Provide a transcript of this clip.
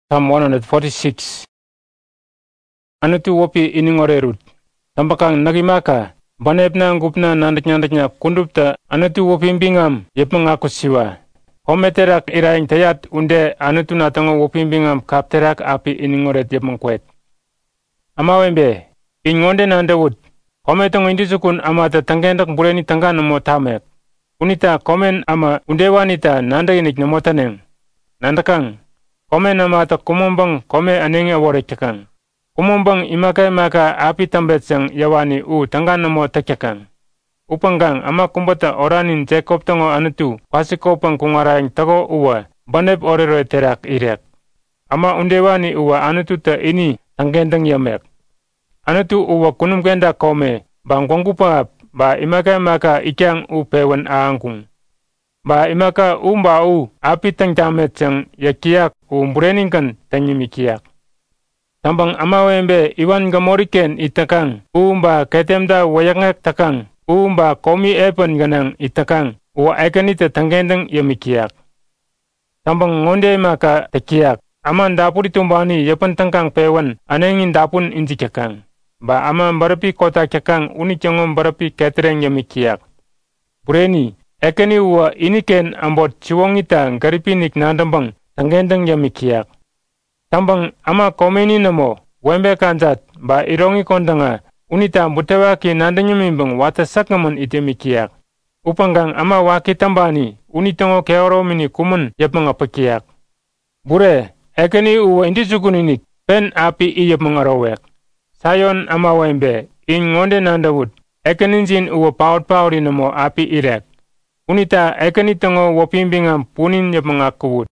Psalm 146. Anutu wopi iningorerut. Tampakang nagimaka, banep na gupna nandak-nandaknya kundupta anutu wopi bingam yepeng aku siwa. Kometerak iraing tayat unde anutu natango wopi bingam kapterak api iningoret yepeng kwet. Amawembe, ingonde nandawut. Kometong indi sukun amata tanggendak bureni tanggan mo tamek. Unita komen ama undewanita nandaginik namotaneng. Nandakang, komen amata kumumbang kome anenge aworekakang. Kumumbang imaka api tambetsang yawani u tanggan namo takyakang. Upanggang ama kumbata oranin Jacob tango anutu pasikopang kungaraing tago uwa banep orero terak irek. Ama undewani uwa anutu ta ini tanggendang yamek. Anutu uwa kunumgenda kome bang kongkupa ba imaka ikyang u pewan aangkung. Ba imaka umba u api tangjamet sang yakiyak u mbureningkan tangimikiyak. Tambang amawembe iwan gamoriken itakang umba ketemda wayangak takang umba komi epan ganang itakang uwa ekanita tanggendang yamikiyak. Tambang ngonde maka takiyak aman dapuri tumbani yapan tangkang pewan anengin dapun injikakang. Ba ama barapi kota kakang unikyangon barapi ketereng yamikiyak. Bureni, ekani uwa iniken ambot chiwongita garipinik nandambang tanggendang yamikiyak. Tambang ama komeni namo wembe kanjat ba irongi kondanga unita butewaki nandanyamimbang watasakaman itemikiyak. Upanggang ama waki tambani unitongo keoro mini kumun yapang apakiyak. Bure, ekani uwa indisukuninik pen api iyapang arawek. Sayon ama wembe in ngonde nandawut ekaninjin uwa paut namo api irek. Unita ekanitongo wapimbingam punin yapang akawut.